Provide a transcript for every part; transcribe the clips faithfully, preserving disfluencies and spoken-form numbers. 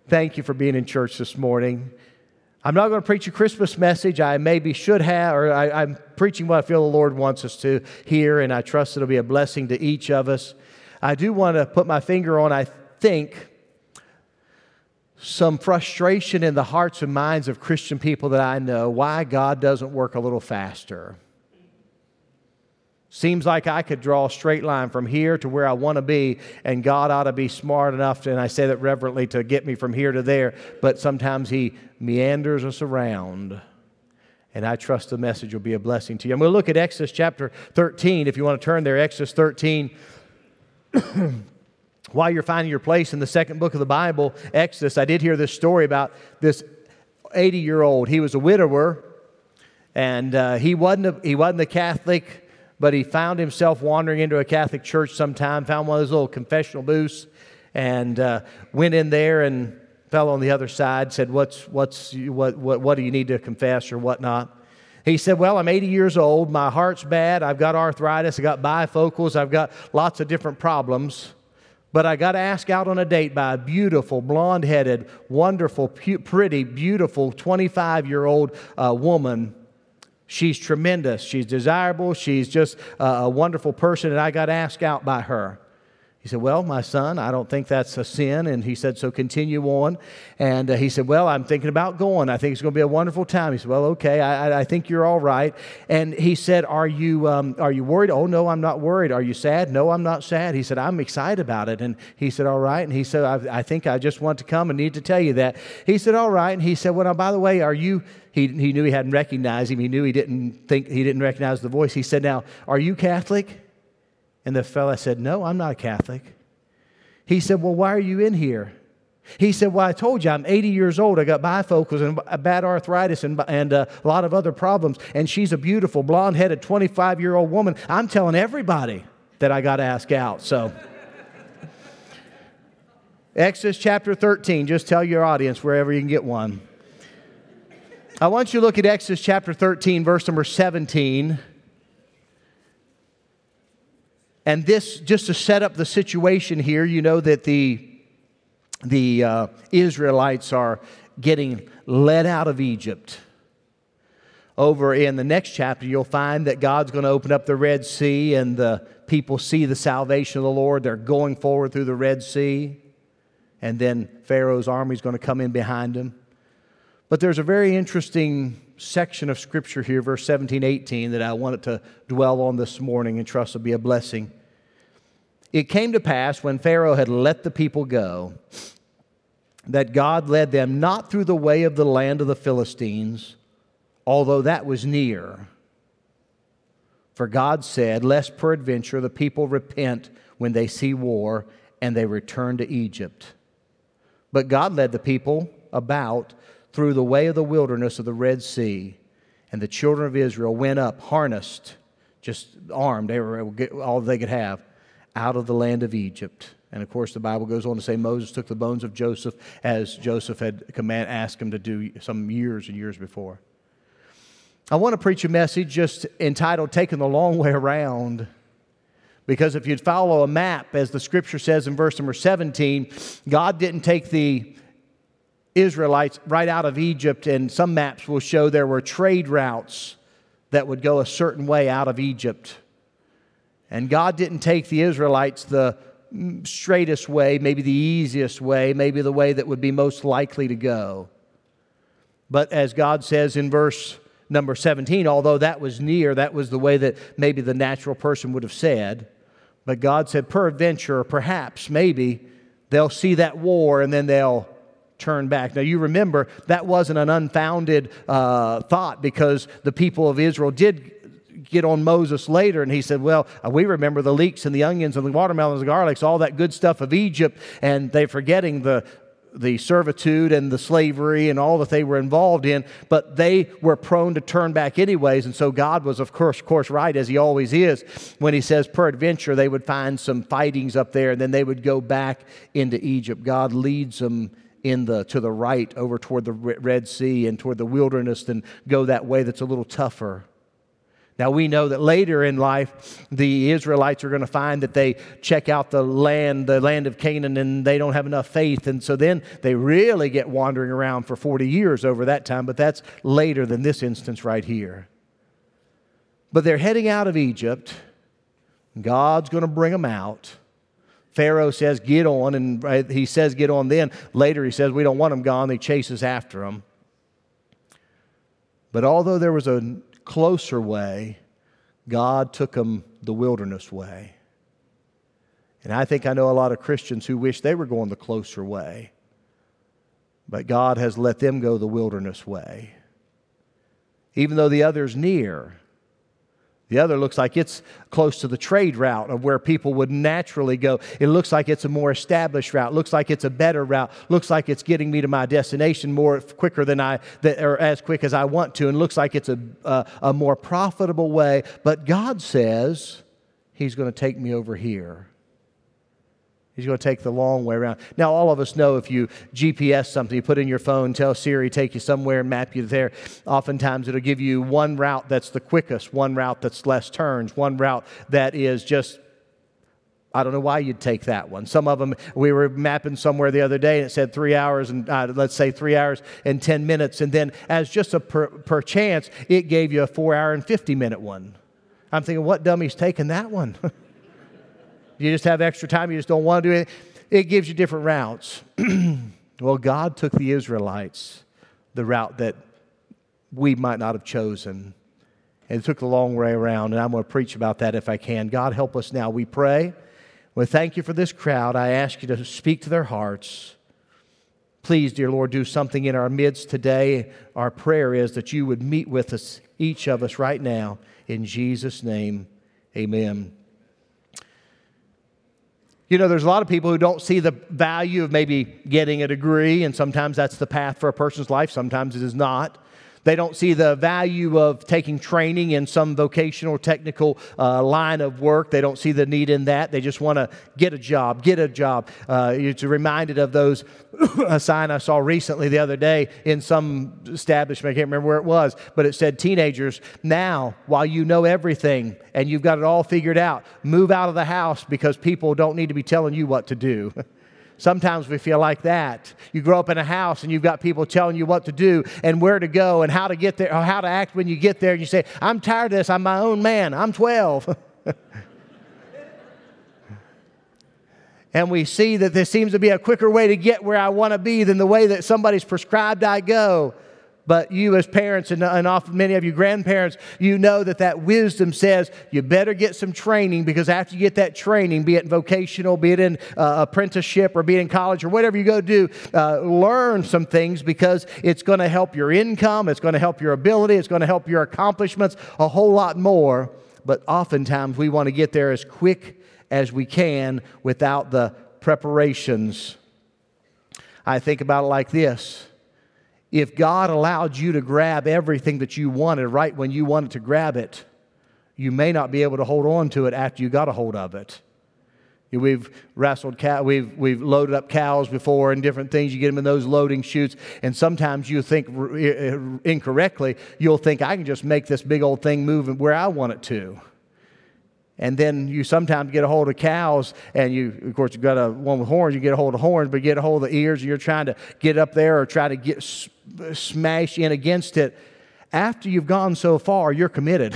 Thank you for being in church this morning. I'm not going to preach a Christmas message. I maybe should have, or I, I'm preaching what I feel the Lord wants us to hear, and I trust it'll be a blessing to each of us. I do want to put my finger on, I think, some frustration in the hearts and minds of Christian people that I know, why God doesn't work a little faster. Seems like I could draw a straight line from here to where I want to be, and God ought to be smart enough, and I say that reverently, to get me from here to there, but sometimes He meanders us around, and I trust the message will be a blessing to you. I'm going to look at Exodus chapter thirteen, if you want to turn there, Exodus thirteen. While you're finding your place in the second book of the Bible, Exodus, I did hear this story about this eighty-year-old. He was a widower, and uh, he wasn't a, he wasn't a Catholic, but he found himself wandering into a Catholic church sometime, found one of those little confessional booths, and uh, went in there and fell on the other side, said, what's, what's, what, what, what do you need to confess or whatnot? He said, well, I'm eighty years old, my heart's bad, I've got arthritis, I've got bifocals, I've got lots of different problems, but I got asked out on a date by a beautiful, blonde-headed, wonderful, pu- pretty, beautiful twenty-five-year-old uh, woman. She's tremendous. She's desirable. She's just uh, a wonderful person, and I got asked out by her. He said, well, my son, I don't think that's a sin. And he said, so continue on. And uh, he said, well, I'm thinking about going. I think it's going to be a wonderful time. He said, well, okay, I, I think you're all right. And he said, are you um, are you worried? Oh, no, I'm not worried. Are you sad? No, I'm not sad. He said, I'm excited about it. And he said, all right. And he said, I, I think I just want to come and need to tell you that. He said, all right. And he said, well, now, by the way, are you... He, he knew he hadn't recognized him. He knew he didn't think he didn't recognize the voice. He said, now, are you Catholic? And the fella said, no, I'm not a Catholic. He said, well, why are you in here? He said, well, I told you, I'm eighty years old. I got bifocals and bad arthritis and, and uh, a lot of other problems. And she's a beautiful, blonde-headed, twenty-five-year-old woman. I'm telling everybody that I got asked out. So, Exodus chapter thirteen. Just tell your audience wherever you can get one. I want you to look at Exodus chapter thirteen, verse number seventeen. And this, just to set up the situation here, you know that the, the uh, Israelites are getting led out of Egypt. Over in the next chapter, you'll find that God's going to open up the Red Sea, and the people see the salvation of the Lord. They're going forward through the Red Sea. And then Pharaoh's army is going to come in behind them. But there's a very interesting section of Scripture here, verse seventeen, eighteen, that I wanted to dwell on this morning and trust will be a blessing. It came to pass when Pharaoh had let the people go, that God led them not through the way of the land of the Philistines, although that was near. For God said, lest peradventure the people repent when they see war, and they return to Egypt. But God led the people about through the way of the wilderness of the Red Sea, and the children of Israel went up, harnessed, just armed, they were all they could have, out of the land of Egypt. And of course, the Bible goes on to say Moses took the bones of Joseph as Joseph had command, asked him to do some years and years before. I want to preach a message just entitled, Taking the Long Way Around. Because if you'd follow a map, as the Scripture says in verse number seventeen, God didn't take the Israelites right out of Egypt, and some maps will show there were trade routes that would go a certain way out of Egypt. And God didn't take the Israelites the straightest way, maybe the easiest way, maybe the way that would be most likely to go. But as God says in verse number seventeen, although that was near, that was the way that maybe the natural person would have said. But God said, peradventure, or perhaps, maybe, they'll see that war and then they'll turn back. Now you remember, that wasn't an unfounded uh, thought, because the people of Israel did get on Moses later, and he said, well, we remember the leeks and the onions and the watermelons and garlics, all that good stuff of Egypt, and they're forgetting the the servitude and the slavery and all that they were involved in, but they were prone to turn back anyways. And so God was, of course, of course, right, as He always is, when He says, peradventure, they would find some fightings up there, and then they would go back into Egypt. God leads them in the to the right over toward the Red Sea and toward the wilderness, and go that way that's a little tougher. Now, we know that later in life, the Israelites are going to find that they check out the land, the land of Canaan, and they don't have enough faith. And so then they really get wandering around for forty years over that time. But that's later than this instance right here. But they're heading out of Egypt. God's going to bring them out. Pharaoh says, get on. And he says, get on then. Later he says, we don't want them gone. He chases after them. But although there was a closer way, God took them the wilderness way. And I think I know a lot of Christians who wish they were going the closer way. But God has let them go the wilderness way. Even though the other's near, the other looks like it's close to the trade route of where people would naturally go. It looks like it's a more established route. Looks like it's a better route. Looks like it's getting me to my destination more quicker than I, or as quick as I want to. And looks like it's a, a, a more profitable way. But God says He's going to take me over here. He's going to take the long way around. Now, all of us know if you G P S something, you put in your phone, tell Siri, take you somewhere and map you there. Oftentimes, it'll give you one route that's the quickest, one route that's less turns, one route that is just, I don't know why you'd take that one. Some of them, we were mapping somewhere the other day, and it said three hours and, uh, let's say, three hours and ten minutes. And then, as just a per, per chance, it gave you a four hour and fifty minute one. I'm thinking, what dummy's taking that one? You just have extra time. You just don't want to do it. It gives you different routes. Well, God took the Israelites the route that we might not have chosen. And it took the long way around. And I'm going to preach about that if I can. God, help us now. We pray. Well, thank you for this crowd. I ask you to speak to their hearts. Please, dear Lord, do something in our midst today. Our prayer is that you would meet with us, each of us right now. In Jesus' name, amen. You know, there's a lot of people who don't see the value of maybe getting a degree, and sometimes that's the path for a person's life. Sometimes it is not. They don't see the value of taking training in some vocational or technical uh, line of work. They don't see the need in that. They just want to get a job, get a job. Uh, it's reminded of those, a sign I saw recently the other day in some establishment. I can't remember where it was, but it said, teenagers, now, while you know everything and you've got it all figured out, move out of the house because people don't need to be telling you what to do. Sometimes we feel like that. You grow up in a house and you've got people telling you what to do and where to go and how to get there or how to act when you get there. And you say, I'm tired of this. I'm my own man. I'm twelve. And we see that there seems to be a quicker way to get where I want to be than the way that somebody's prescribed I go. But you as parents, and, and often many of you grandparents, you know that that wisdom says you better get some training, because after you get that training, be it vocational, be it in uh, apprenticeship, or be it in college, or whatever you go do, uh, learn some things, because it's going to help your income, it's going to help your ability, it's going to help your accomplishments a whole lot more. But oftentimes we want to get there as quick as we can without the preparations. I think about it like this. If God allowed you to grab everything that you wanted right when you wanted to grab it, you may not be able to hold on to it after you got a hold of it. We've wrestled cow, we've we've loaded up cows before and different things. You get them in those loading chutes, and sometimes you think incorrectly. You'll think, I can just make this big old thing move where I want it to. And then you sometimes get a hold of cows, and you, of course, you've got a one with horns. You get a hold of horns, but you get a hold of the ears, and you're trying to get up there or try to get smash in against it. After you've gone so far, you're committed.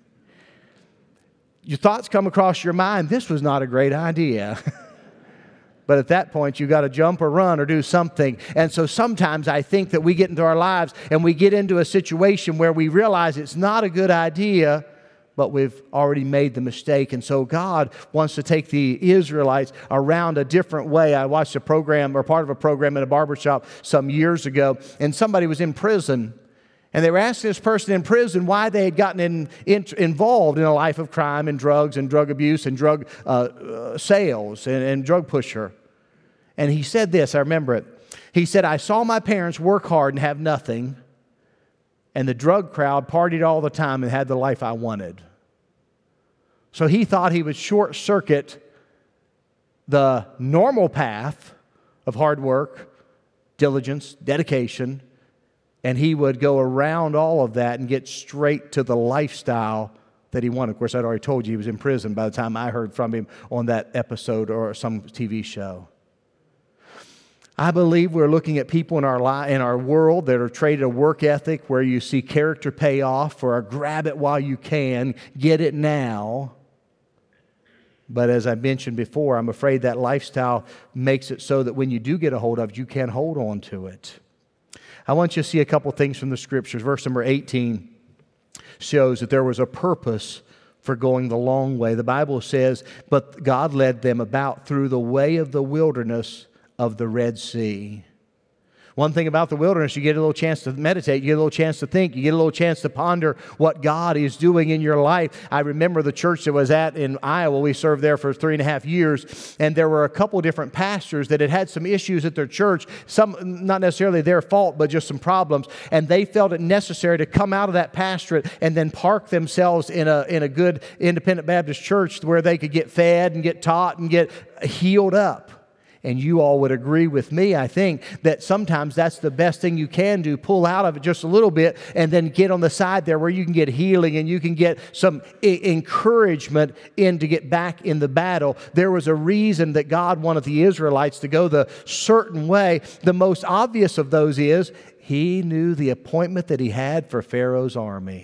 Your thoughts come across your mind, this was not a great idea. But at that point, you've got to jump or run or do something. And so sometimes I think that we get into our lives and we get into a situation where we realize it's not a good idea, but we've already made the mistake. And so God wants to take the Israelites around a different way. I watched a program, or part of a program in a barbershop some years ago, and somebody was in prison. And they were asking this person in prison why they had gotten in, in, involved in a life of crime and drugs and drug abuse and drug uh, uh, sales and, and drug pusher. And he said this, I remember it. He said, I saw my parents work hard and have nothing, and the drug crowd partied all the time and had the life I wanted. So he thought he would short-circuit the normal path of hard work, diligence, dedication, and he would go around all of that and get straight to the lifestyle that he won. Of course, I'd already told you he was in prison by the time I heard from him on that episode or some T V show. I believe we're looking at people in our li- in our world that are traded a work ethic where you see character pay off or grab it while you can, get it now. But as I mentioned before, I'm afraid that lifestyle makes it so that when you do get a hold of it, you can't hold on to it. I want you to see a couple things from the Scriptures. Verse number eighteen shows that there was a purpose for going the long way. The Bible says, but God led them about through the way of the wilderness of the Red Sea. One thing about the wilderness, you get a little chance to meditate, you get a little chance to think, you get a little chance to ponder what God is doing in your life. I remember the church that was at in Iowa. We served there for three and a half years, and there were a couple different pastors that had had some issues at their church, some not necessarily their fault, but just some problems, and they felt it necessary to come out of that pastorate and then park themselves in a, in a good independent Baptist church where they could get fed and get taught and get healed up. And you all would agree with me, I think, that sometimes that's the best thing you can do. Pull out of it just a little bit and then get on the side there where you can get healing and you can get some I- encouragement in to get back in the battle. There was a reason that God wanted the Israelites to go the certain way. The most obvious of those is He knew the appointment that He had for Pharaoh's army.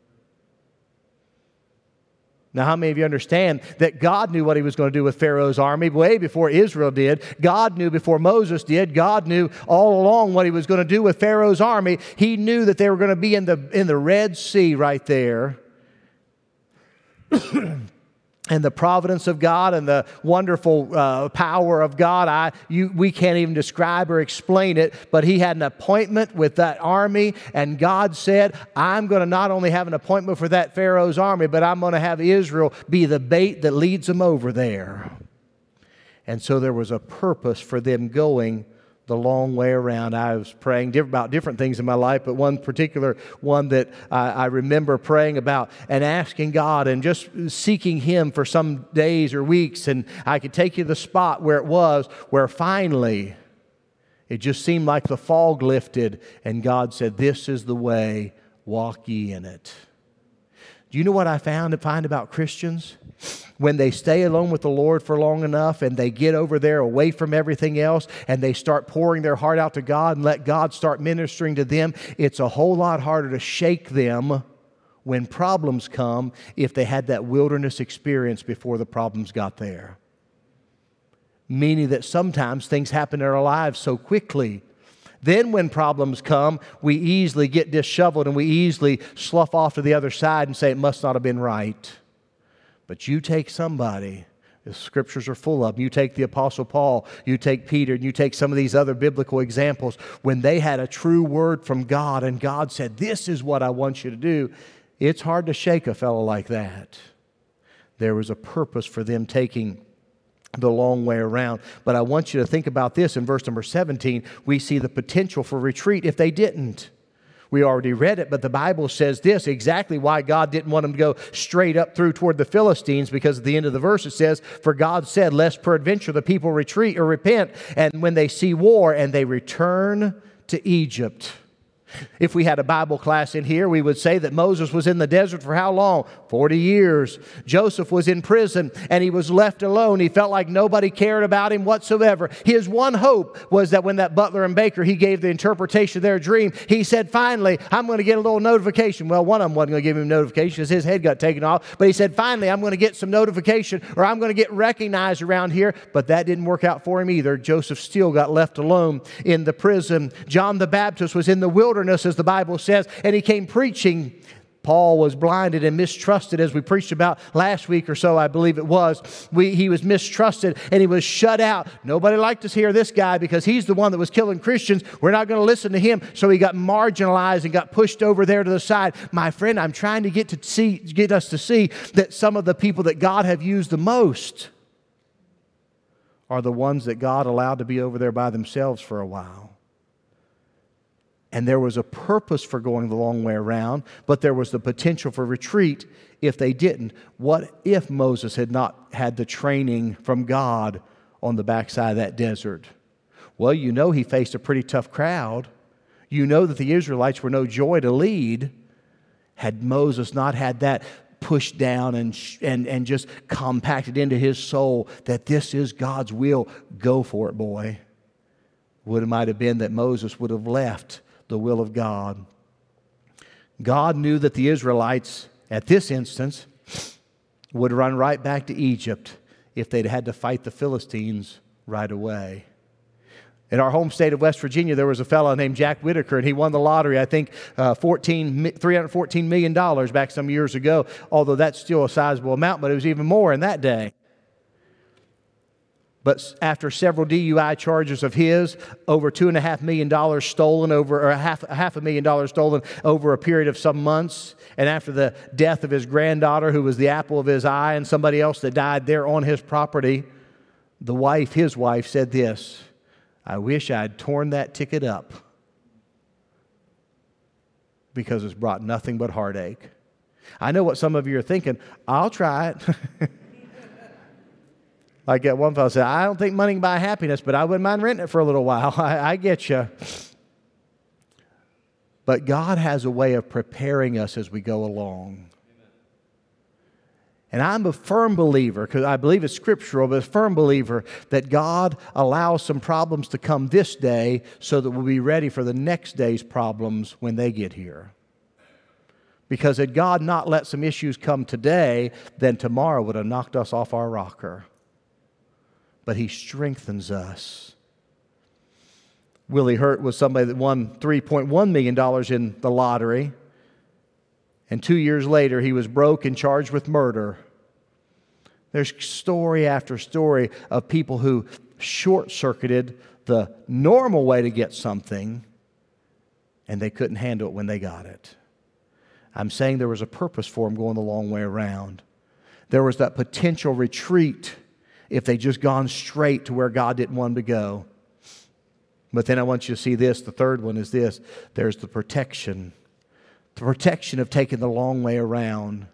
Now, how many of you understand that God knew what He was going to do with Pharaoh's army way before Israel did? God knew before Moses did. God knew all along what He was going to do with Pharaoh's army. He knew that they were going to be in the, in the Red Sea right there. And the providence of God and the wonderful uh, power of God, I, you, we can't even describe or explain it, but He had an appointment with that army, and God said, I'm going to not only have an appointment for that Pharaoh's army, but I'm going to have Israel be the bait that leads them over there. And so there was a purpose for them going the long way around. I was praying about different things in my life, but one particular one that I, I remember praying about and asking God and just seeking Him for some days or weeks. And I could take you to the spot where it was, where finally it just seemed like the fog lifted and God said, this is the way, walk ye in it. Do you know what I found to find about Christians? When they stay alone with the Lord for long enough and they get over there away from everything else and they start pouring their heart out to God and let God start ministering to them, it's a whole lot harder to shake them when problems come if they had that wilderness experience before the problems got there. Meaning that sometimes things happen in our lives so quickly. Then when problems come, we easily get disheveled and we easily slough off to the other side and say it must not have been right. But you take somebody, the Scriptures are full of them, you take the Apostle Paul, you take Peter, and you take some of these other biblical examples, when they had a true word from God and God said, this is what I want you to do, it's hard to shake a fellow like that. There was a purpose for them taking the long way around. But I want you to think about this. In verse number seventeen, we see the potential for retreat if they didn't. We already read it, but the Bible says this, exactly why God didn't want them to go straight up through toward the Philistines, because at the end of the verse it says, for God said, lest peradventure the people retreat or repent, and when they see war, and they return to Egypt. If we had a Bible class in here, we would say that Moses was in the desert for how long? forty years. Joseph was in prison and he was left alone. He felt like nobody cared about him whatsoever. His one hope was that when that butler and baker, he gave the interpretation of their dream, he said, finally, I'm going to get a little notification. Well, one of them wasn't going to give him notification because his head got taken off. But he said, finally, I'm going to get some notification, or I'm going to get recognized around here. But that didn't work out for him either. Joseph still got left alone in the prison. John the Baptist was in the wilderness, as the Bible says, and he came preaching. Paul was blinded and mistrusted, as we preached about last week or so, I believe it was. We, he was mistrusted and he was shut out. Nobody liked to hear this guy because he's the one that was killing Christians. We're not going to listen to him. So he got marginalized and got pushed over there to the side. My friend, I'm trying to get to see, get us to see that some of the people that God have used the most are the ones that God allowed to be over there by themselves for a while. And there was a purpose for going the long way around, but there was the potential for retreat if they didn't. What if Moses had not had the training from God on the backside of that desert? Well, you know he faced a pretty tough crowd. You know that the Israelites were no joy to lead. Had Moses not had that pushed down and, and, and just compacted into his soul that this is God's will. Go for it, boy. Would it might have been that Moses would have left the will of God. God knew that the Israelites, at this instance, would run right back to Egypt if they'd had to fight the Philistines right away. In our home state of West Virginia, there was a fellow named Jack Whitaker, and he won the lottery, I think, uh, three hundred fourteen million dollars back some years ago, although that's still a sizable amount, but it was even more in that day. But after several D U I charges of his, over two and a half million dollars stolen over, or a half, a half a million dollars stolen over a period of some months, and after the death of his granddaughter, who was the apple of his eye, and somebody else that died there on his property, the wife, his wife, said this: I wish I'd torn that ticket up because it's brought nothing but heartache. I know what some of you are thinking. I'll try it. Like that one fellow said, I don't think money can buy happiness, but I wouldn't mind renting it for a little while. I, I get you. But God has a way of preparing us as we go along. And I'm a firm believer, because I believe it's scriptural, but a firm believer that God allows some problems to come this day so that we'll be ready for the next day's problems when they get here. Because had God not let some issues come today, then tomorrow would have knocked us off our rocker. But He strengthens us. Willie Hurt was somebody that won three point one million dollars in the lottery. And two years later, he was broke and charged with murder. There's story after story of people who short-circuited the normal way to get something, and they couldn't handle it when they got it. I'm saying there was a purpose for them going the long way around. There was that potential retreat if they just gone straight to where God didn't want them to go. But then I want you to see this. The third one is this. There's the protection. The protection of taking the long way around.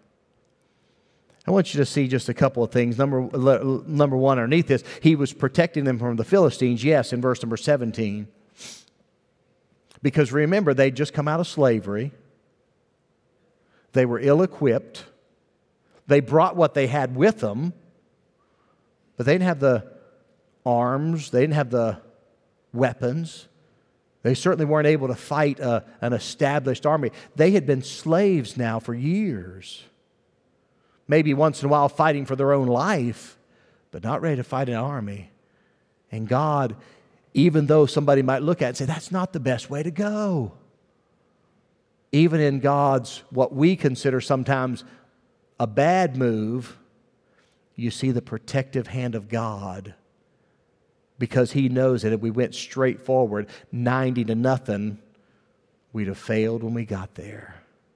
I want you to see just a couple of things. Number, number one, underneath this, He was protecting them from the Philistines, yes, in verse number seventeen. Because remember, they'd just come out of slavery. They were ill-equipped. They brought what they had with them, but they didn't have the arms. They didn't have the weapons. They certainly weren't able to fight a, an established army. They had been slaves now for years. Maybe once in a while fighting for their own life, but not ready to fight an army. And God, even though somebody might look at it and say, that's not the best way to go. Even in God's, what we consider sometimes a bad move, you see the protective hand of God. Because He knows that if we went straight forward, ninety to nothing, we'd have failed when we got there.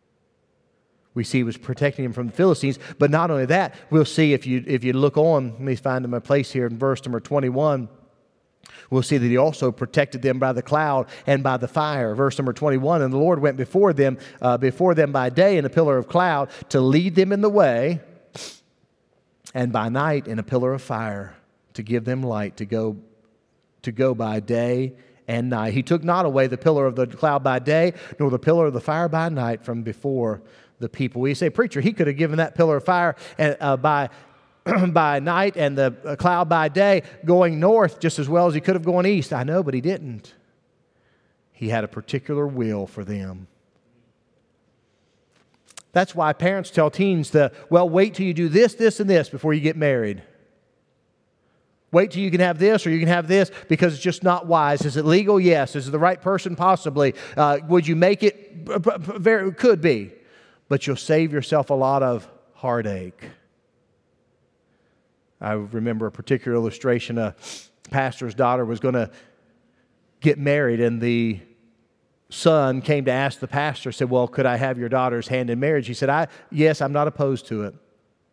We see He was protecting him from the Philistines, but not only that, we'll see if you if you look on, let me find my place here in verse number twenty-one, we'll see that He also protected them by the cloud and by the fire. Verse number twenty-one, and the Lord went before them, uh, before them by day in a pillar of cloud to lead them in the way, and by night in a pillar of fire to give them light to go to go by day and night. He took not away the pillar of the cloud by day, nor the pillar of the fire by night from before the people. We say, preacher, He could have given that pillar of fire and, uh, by, by night and the uh, cloud by day going north just as well as He could have gone east. I know, but He didn't. He had a particular will for them. That's why parents tell teens to, well, wait till you do this, this, and this before you get married. Wait till you can have this or you can have this because it's just not wise. Is it legal? Yes. Is it the right person? Possibly. Uh, would you make it? Very, could be. But you'll save yourself a lot of heartache. I remember a particular illustration. A pastor's daughter was going to get married, and the son came to ask the pastor, said, well, could I have your daughter's hand in marriage? He said, I, yes, I'm not opposed to it.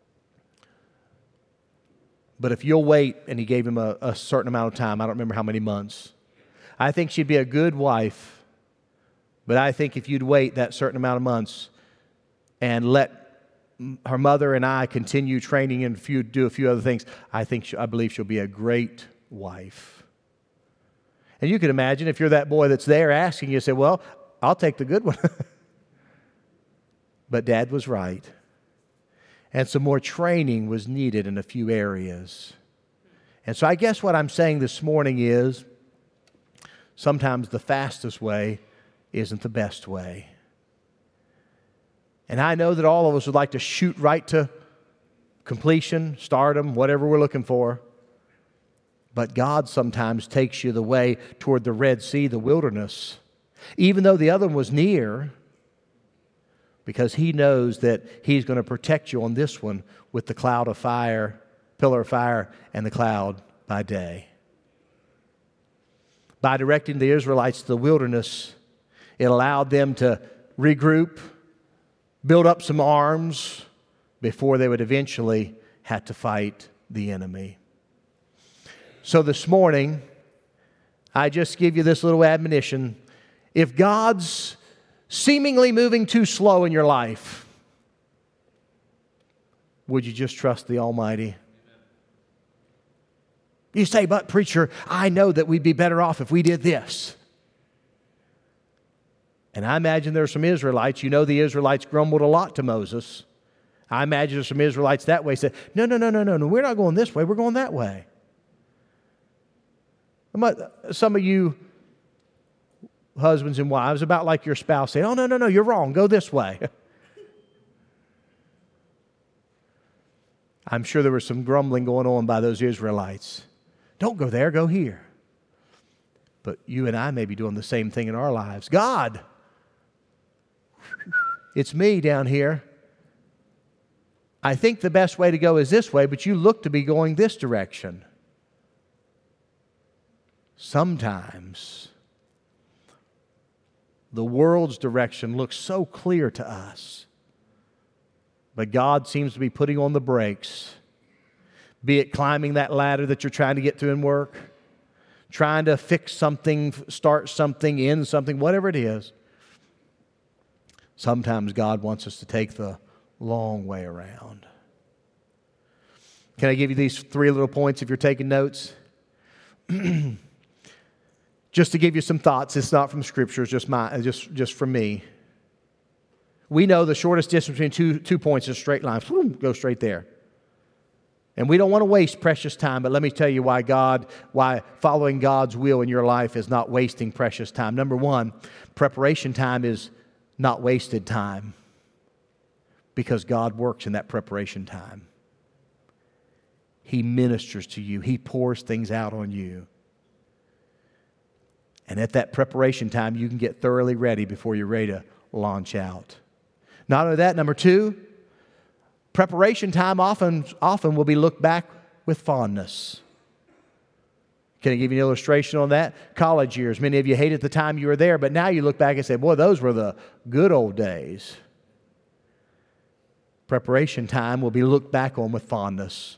But if you'll wait, and he gave him a, a certain amount of time, I don't remember how many months. I think she'd be a good wife, but I think if you'd wait that certain amount of months and let her mother and I continue training and few, do a few other things, I think she, I believe she'll be a great wife. And you can imagine if you're that boy that's there asking, you say, well, I'll take the good one. But Dad was right. And some more training was needed in a few areas. And so I guess what I'm saying this morning is sometimes the fastest way isn't the best way. And I know that all of us would like to shoot right to completion, stardom, whatever we're looking for. But God sometimes takes you the way toward the Red Sea, the wilderness, even though the other one was near, because He knows that He's going to protect you on this one with the cloud of fire, pillar of fire, and the cloud by day. By directing the Israelites to the wilderness, it allowed them to regroup, build up some arms before they would eventually have to fight the enemy. So this morning, I just give you this little admonition. If God's seemingly moving too slow in your life, would you just trust the Almighty? You say, but preacher, I know that we'd be better off if we did this. And I imagine there are some Israelites, you know the Israelites grumbled a lot to Moses. I imagine there's some Israelites that way said, no, no, no, no, no, no, we're not going this way, we're going that way. Some of you husbands and wives, about like your spouse saying, oh, no, no, no, you're wrong, go this way. I'm sure there was some grumbling going on by those Israelites. Don't go there, go here. But you and I may be doing the same thing in our lives. God, it's me down here. I think the best way to go is this way, but you look to be going this direction. Sometimes the world's direction looks so clear to us, but God seems to be putting on the brakes, be it climbing that ladder that you're trying to get to in work, trying to fix something, start something, end something, whatever it is. Sometimes God wants us to take the long way around. Can I give you these three little points if you're taking notes? Just to give you some thoughts. It's not from Scripture, it's just, my, just, just from me. We know the shortest distance between two, two points is a straight line. Go straight there. And we don't want to waste precious time, but let me tell you why God, why following God's will in your life is not wasting precious time. Number one, preparation time is not wasted time because God works in that preparation time. He ministers to you. He pours things out on you. And at that preparation time, you can get thoroughly ready before you're ready to launch out. Not only that, number two, preparation time often, often will be looked back with fondness. Can I give you an illustration on that? College years. Many of you hated the time you were there, but now you look back and say, boy, those were the good old days. Preparation time will be looked back on with fondness.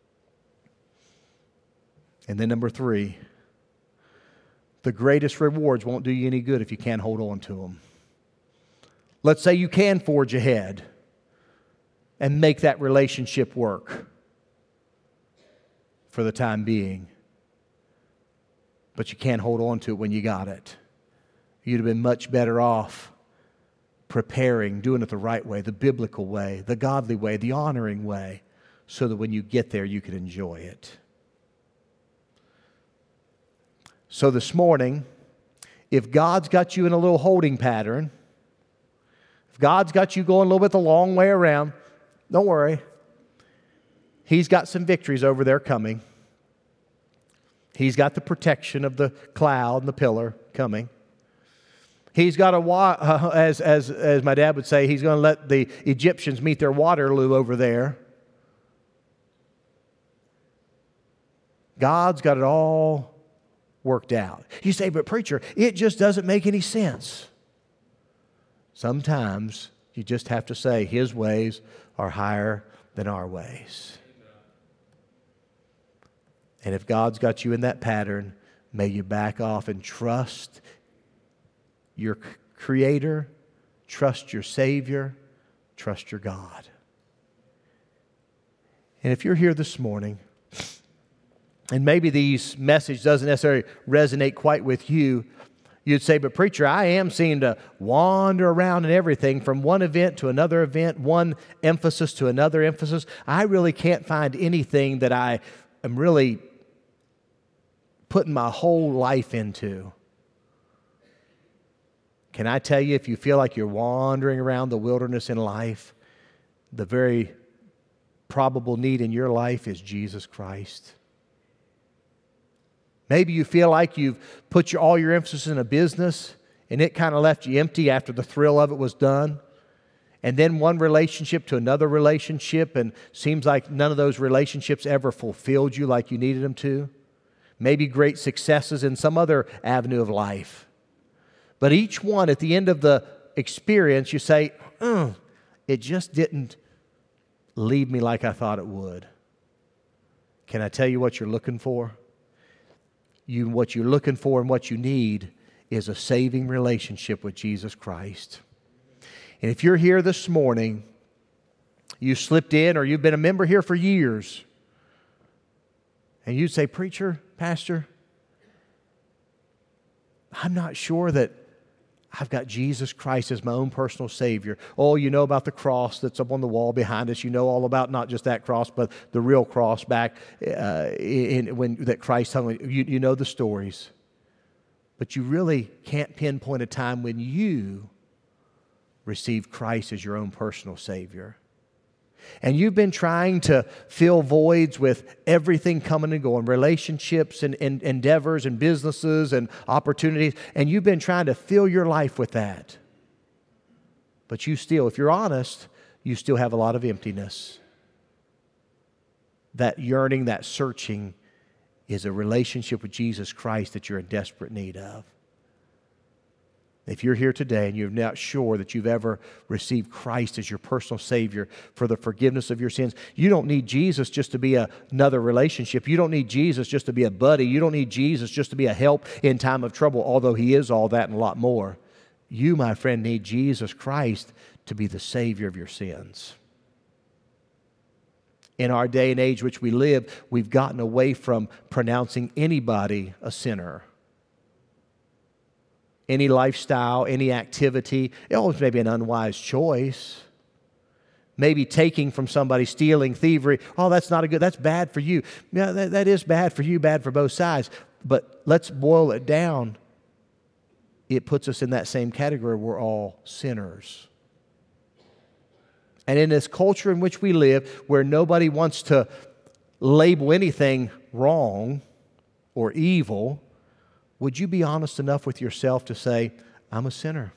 And then number three, the greatest rewards won't do you any good if you can't hold on to them. Let's say you can forge ahead and make that relationship work for the time being. But you can't hold on to it when you got it. You'd have been much better off preparing, doing it the right way, the biblical way, the godly way, the honoring way, so that when you get there, you can enjoy it. So this morning, if God's got you in a little holding pattern, if God's got you going a little bit the long way around, don't worry. He's got some victories over there coming. He's got the protection of the cloud and the pillar coming. He's got a, uh, as, as, as my dad would say, he's going to let the Egyptians meet their Waterloo over there. God's got it all worked out. You say, but preacher, it just doesn't make any sense. Sometimes you just have to say His ways are higher than our ways. And if God's got you in that pattern, may you back off and trust your Creator, trust your Savior, trust your God. And if you're here this morning, and maybe these message doesn't necessarily resonate quite with you, You'd say, but preacher, I am seen to wander around in everything from one event to another event, one emphasis to another emphasis. I really can't find anything that I am really putting my whole life into. Can I tell you, if you feel like you're wandering around the wilderness in life, the very probable need in your life is Jesus Christ. Maybe you feel like you've put your, all your emphasis in a business and it kind of left you empty after the thrill of it was done. And then one relationship to another relationship, and seems like none of those relationships ever fulfilled you like you needed them to. Maybe great successes in some other avenue of life. But each one, at the end of the experience, you say, mm, it just didn't leave me like I thought it would. Can I tell you what you're looking for? You, what you're looking for and what you need is a saving relationship with Jesus Christ. And if you're here this morning, you slipped in, or you've been a member here for years, and you'd say, preacher, pastor, I'm not sure that I've got Jesus Christ as my own personal Savior. Oh, you know about the cross that's up on the wall behind us. You know all about not just that cross, but the real cross back uh, in, when that Christ hung. You, you know the stories. But you really can't pinpoint a time when you received Christ as your own personal Savior. And you've been trying to fill voids with everything coming and going, relationships and, and endeavors and businesses and opportunities, and you've been trying to fill your life with that. But you still, if you're honest, you still have a lot of emptiness. That yearning, that searching is a relationship with Jesus Christ that you're in desperate need of. If you're here today and you're not sure that you've ever received Christ as your personal Savior for the forgiveness of your sins, you don't need Jesus just to be a, another relationship. You don't need Jesus just to be a buddy. You don't need Jesus just to be a help in time of trouble, although He is all that and a lot more. You, my friend, need Jesus Christ to be the Savior of your sins. In our day and age which we live, we've gotten away from pronouncing anybody a sinner. Any lifestyle, any activity, oh, it's maybe an unwise choice. Maybe taking from somebody, stealing, thievery. Oh, that's not a good, that's bad for you. Yeah, that, that is bad for you, bad for both sides. But let's boil it down. It puts us in that same category. We're all sinners. And in this culture in which we live, where nobody wants to label anything wrong or evil, would you be honest enough with yourself to say, I'm a sinner?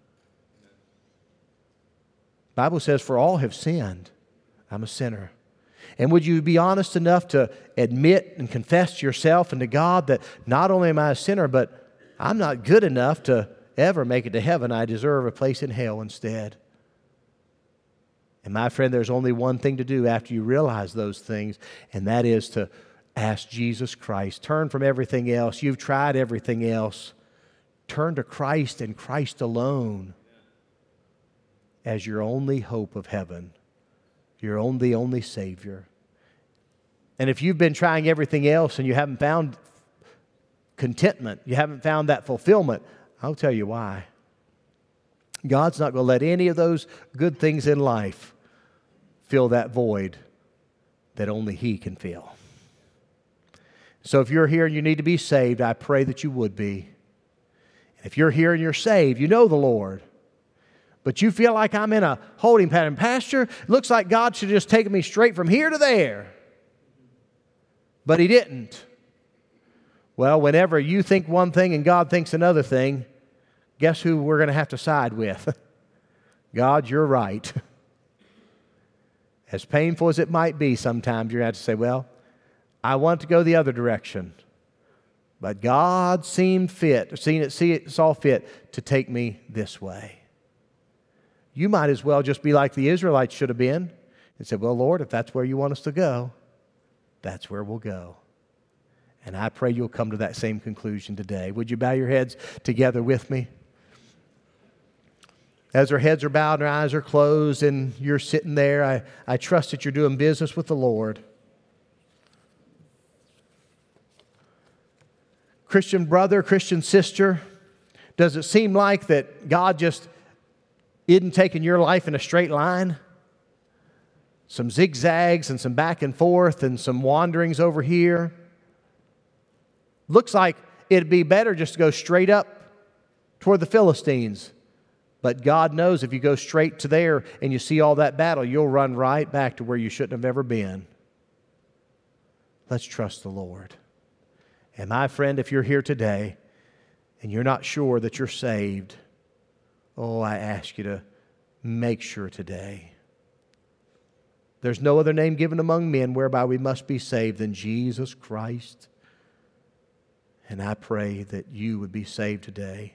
The Bible says, for all have sinned. I'm a sinner. And would you be honest enough to admit and confess to yourself and to God that not only am I a sinner, but I'm not good enough to ever make it to heaven. I deserve a place in hell instead. And my friend, there's only one thing to do after you realize those things, and that is to ask Jesus Christ. Turn from everything else. You've tried everything else. Turn to Christ and Christ alone as your only hope of heaven, your only, only Savior. And if you've been trying everything else and you haven't found contentment, you haven't found that fulfillment, I'll tell you why. God's not going to let any of those good things in life fill that void that only He can fill. So if you're here and you need to be saved, I pray that you would be. If you're here and you're saved, you know the Lord, but you feel like I'm in a holding pattern. Pastor, looks like God should have just taken me straight from here to there. But He didn't. Well, whenever you think one thing and God thinks another thing, guess who we're going to have to side with? God, you're right. As painful as it might be, sometimes you're going to have to say, well, I want to go the other direction. But God seemed fit, seen it, see it, saw fit to take me this way. You might as well just be like the Israelites should have been and say, well, Lord, if that's where you want us to go, that's where we'll go. And I pray you'll come to that same conclusion today. Would you bow your heads together with me? As our heads are bowed and our eyes are closed and you're sitting there, I, I trust that you're doing business with the Lord. Christian brother, Christian sister, Does it seem like that God just isn't taking your life in a straight line? Some zigzags and some back and forth and some wanderings over here. Looks like it'd be better just to go straight up toward the Philistines. But God knows if you go straight to there and you see all that battle, you'll run right back to where you shouldn't have ever been. Let's trust the Lord. And my friend, if you're here today and you're not sure that you're saved, oh, I ask you to make sure today. There's no other name given among men whereby we must be saved than Jesus Christ. And I pray that you would be saved today.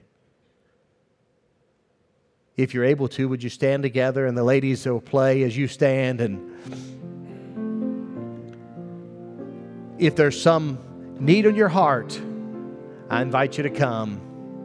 If you're able to, would you stand together, and the ladies will play as you stand. And if there's some need in your heart, I invite you to come.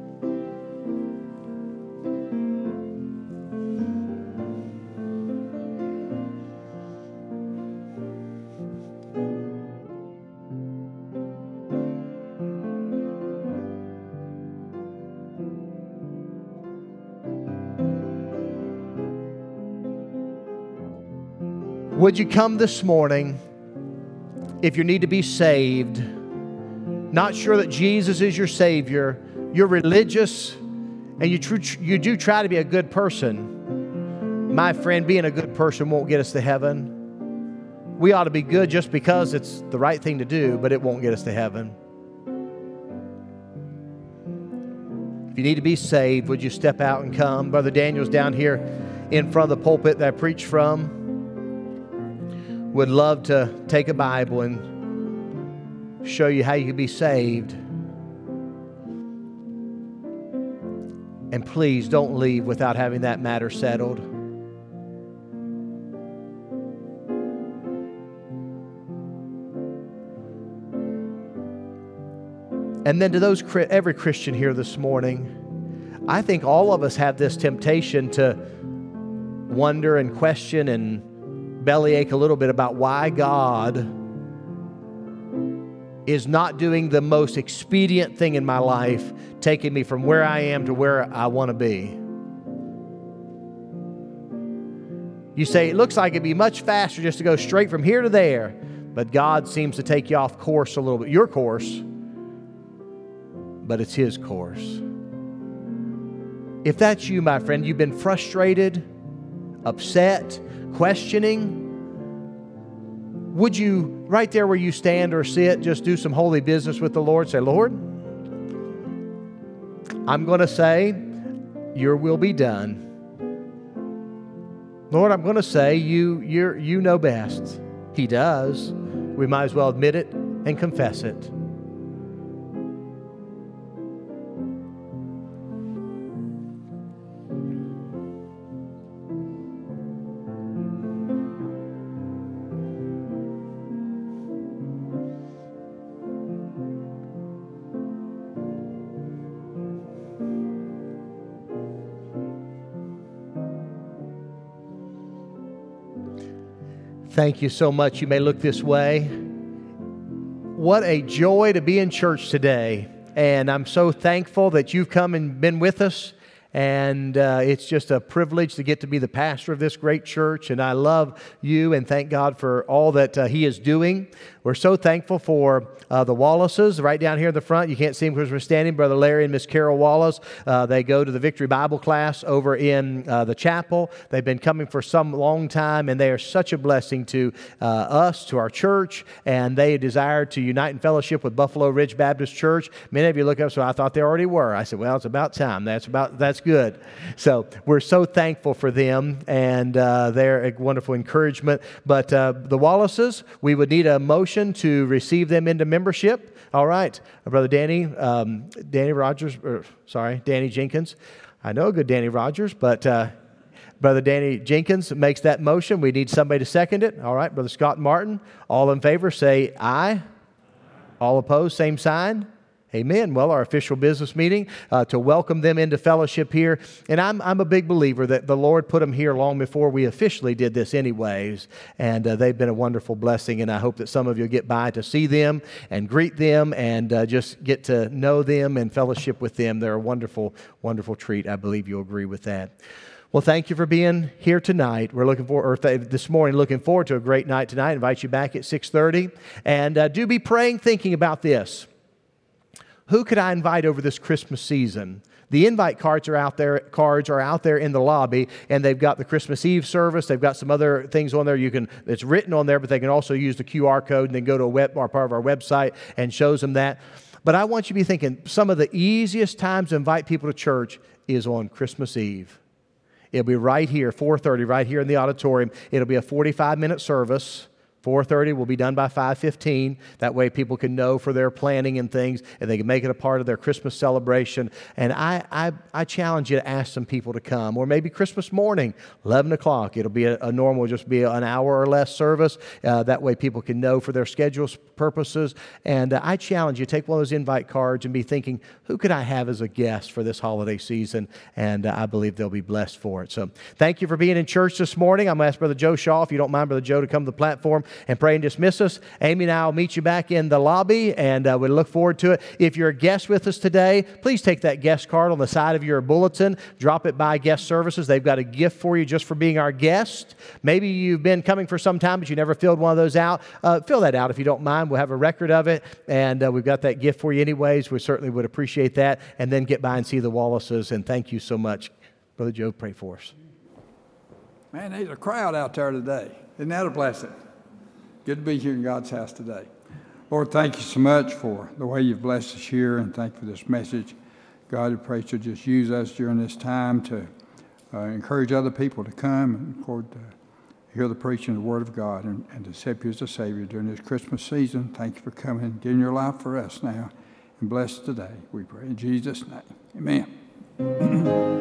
Would you come this morning if you need to be saved, not sure that Jesus is your Savior, you're religious, and you, tr- you do try to be a good person? My friend, being a good person won't get us to heaven. We ought to be good just because it's the right thing to do, but it won't get us to heaven. If you need to be saved, would you step out and come? Brother Daniel's down here in front of the pulpit that I preach from. Would love to take a Bible and show you how you can be saved. And please don't leave without having that matter settled. And then to those every Christian here this morning, I think all of us have this temptation to wonder and question and bellyache a little bit about why God is not doing the most expedient thing in my life, taking me from where I am to where I want to be. You say, it looks like it'd be much faster just to go straight from here to there, but God seems to take you off course a little bit. Your course, but it's His course. If that's you, my friend, you've been frustrated, upset, questioning, would you, right there where you stand or sit, just do some holy business with the Lord? Say, Lord, I'm going to say, your will be done. Lord, I'm going to say, you, you're, you know best. He does. We might as well admit it and confess it. Thank you so much. You may look this way. What a joy to be in church today. And I'm so thankful that you've come and been with us. And uh, it's just a privilege to get to be the pastor of this great church. And I love you and thank God for all that uh, He is doing. We're so thankful for uh, the Wallaces right down here in the front. You can't see them because we're standing. Brother Larry and Miss Carol Wallace. Uh, they go to the Victory Bible class over in uh, the chapel. They've been coming for some long time, and they are such a blessing to uh, us, to our church. And they desire to unite in fellowship with Buffalo Ridge Baptist Church. Many of you look up, so I thought they already were. I said, well, it's about time. That's about that's good. So we're so thankful for them, and uh, they're a wonderful encouragement. But uh, the Wallaces, we would need a motion to receive them into membership. All right, Brother Danny, um, Danny Rogers, or, sorry, Danny Jenkins. I know a good Danny Rogers, but uh, Brother Danny Jenkins makes that motion. We need somebody to second it. All right, Brother Scott Martin. All in favor, say aye. All opposed, same sign. Amen. Well, our official business meeting uh, to welcome them into fellowship here. And I'm, I'm a big believer that the Lord put them here long before we officially did this anyways. And uh, they've been a wonderful blessing. And I hope that some of you get by to see them and greet them and uh, just get to know them and fellowship with them. They're a wonderful, wonderful treat. I believe you'll agree with that. Well, thank you for being here tonight. We're looking for, or th- this morning, looking forward to a great night tonight. I invite you back at six thirty. And uh, do be praying, thinking about this. Who could I invite over this Christmas season? The invite cards are out there. Cards are out there in the lobby, and they've got the Christmas Eve service. They've got some other things on there. You can it's written on there, but they can also use the Q R code and then go to a web or part of our website and shows them that. But I want you to be thinking some of the easiest times to invite people to church is on Christmas Eve. It'll be right here, four thirty, right here in the auditorium. It'll be a forty-five minute service. four thirty will be done by five fifteen. That way people can know for their planning and things, and they can make it a part of their Christmas celebration. And I I, I challenge you to ask some people to come. Or maybe Christmas morning, eleven o'clock. It'll be a, a normal, just be an hour or less service. Uh, that way people can know for their schedules purposes. And uh, I challenge you, take one of those invite cards and be thinking, who could I have as a guest for this holiday season? And uh, I believe they'll be blessed for it. So thank you for being in church this morning. I'm going to ask Brother Joe Shaw, if you don't mind, Brother Joe, to come to the platform and pray and dismiss us. Amy and I will meet you back in the lobby, and uh, we look forward to it. If you're a guest with us today, please take that guest card on the side of your bulletin. Drop it by Guest Services. They've got a gift for you just for being our guest. Maybe you've been coming for some time, but you never filled one of those out. Uh, fill that out if you don't mind. We'll have a record of it, and uh, we've got that gift for you anyways. We certainly would appreciate that. And then get by and see the Wallaces, and thank you so much. Brother Joe, pray for us. Man, there's a crowd out there today. Isn't that a blessing? Good to be here in God's house today. Lord, thank you so much for the way you've blessed us here, and thank you for this message. God, I pray you'll just use us during this time to uh, encourage other people to come and, Lord, to hear the preaching of the Word of God and, and to accept you as a Savior during this Christmas season. Thank you for coming and giving your life for us now. And bless today, we pray in Jesus' name. Amen.